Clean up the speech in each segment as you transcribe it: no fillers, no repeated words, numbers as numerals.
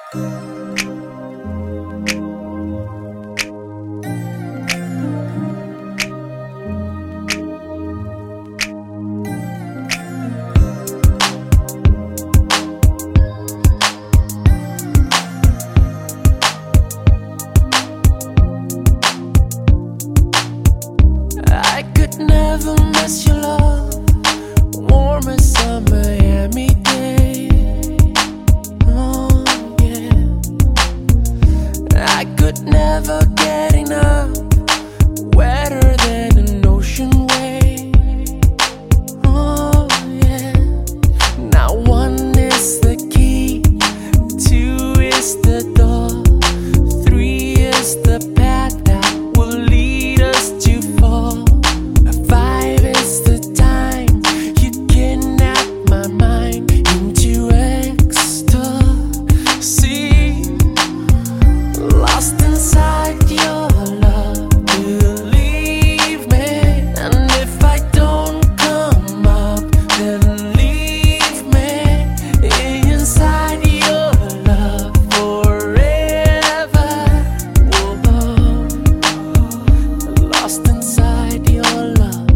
I could never miss your love, warm as a Miami day. Oh yeah, I could never get enough, wetter than an ocean wave. Oh yeah, now one is the key, two is the door, three is the path that will lead us to fall. Five is the time you kidnap my mind into ecstasy, lost inside your love. Believe me, and if I don't come up, then leave me inside your love forever. Whoa. Lost inside your love.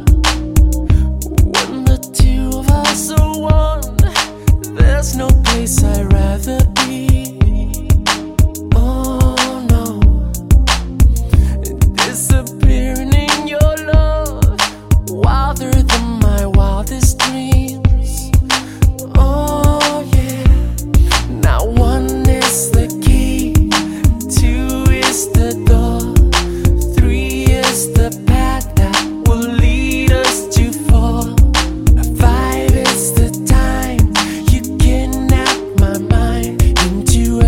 When the two of us are one, there's no place I'd rather be. Oh no, disappearing in your love, wilder than my wildest dreams. Oh yeah, now one is the key, two is the door, three is the path that will lead us to fall. Five is the time you kidnap my mind into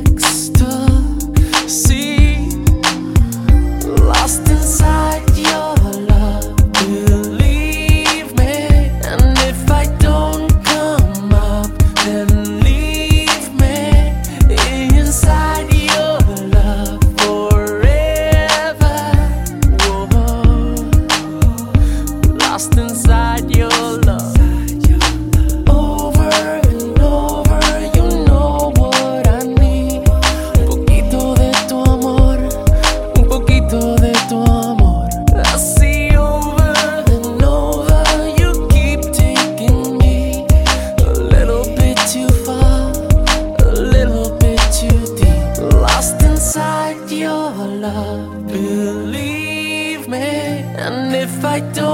ecstasy, lost inside your love. Believe me, and if I don't come up, then leave me inside your love forever. Whoa. Lost inside your love. Over and over, you know what I need. Un poquito de tu amor, un poquito de tu amor. I see over and over, you keep taking me a little bit too far, a little bit too deep. Lost inside your love. Believe me, and if I don't